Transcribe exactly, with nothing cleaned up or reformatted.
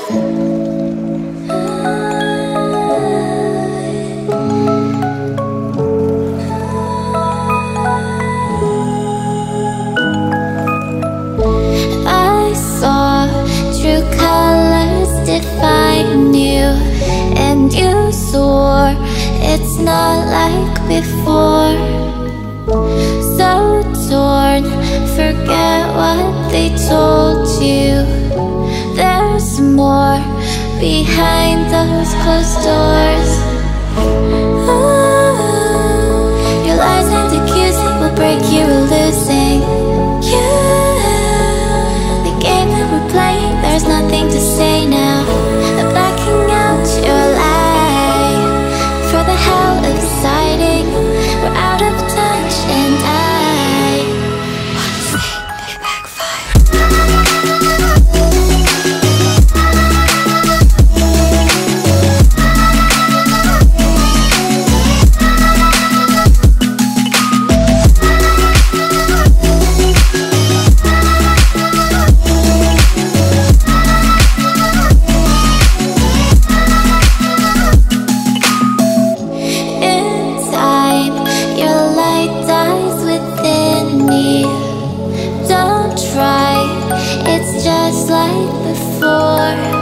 I saw true colors define you, and you swore it's not like before. So torn, forget what they told you. There's more behind those closed doors. Oh, your lies and accusing will break you or losing you. The game that we're playing, there's nothing to say now. I'm backing out your lie for the hell of deciding we're out of touch, and I wanna see it backfire. It's just like before.